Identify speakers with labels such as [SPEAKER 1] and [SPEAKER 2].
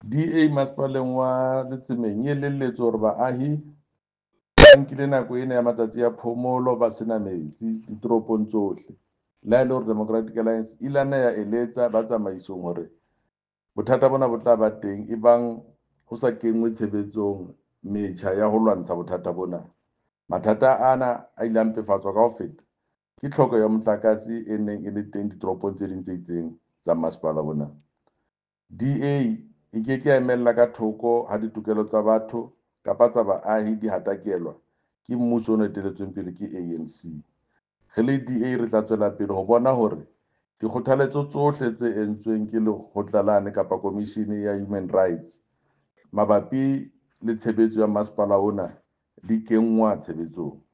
[SPEAKER 1] DA masepaleng wa Letsemeng e elelletswe hore baahi ba nkile nako ena ya matsatsi ya phomolo ba sena metsi ditoropong tsohle. Le ha e le hore Democratic Alliance e ilana ya eletsa ba tsamaisong hore bothata bona bo tla ba teng ebang ho sa kenngwe tshebetsong metjha ya ho lwantsha bothata bona. Mathata ana a ile a mpefatswa ka ho feta ke tlhoko ya motlakase e neng e le teng ditoropong tse ding tse itseng tsa masepala bona. DA e ke ke ya emella ka thoko ha ditokelo tsa batho kapa tsa baahi di hatakelwa ke mmuso o neteletsweng pele ke ANC. Re le DA re tla tswela pele ho bona hore dikgothaletso tsohle tse entsweng ke lekgotla lane kapa komishini ya Human Rights mabapi le tshebetso ya masepala ona di kenngwa tshebetsong.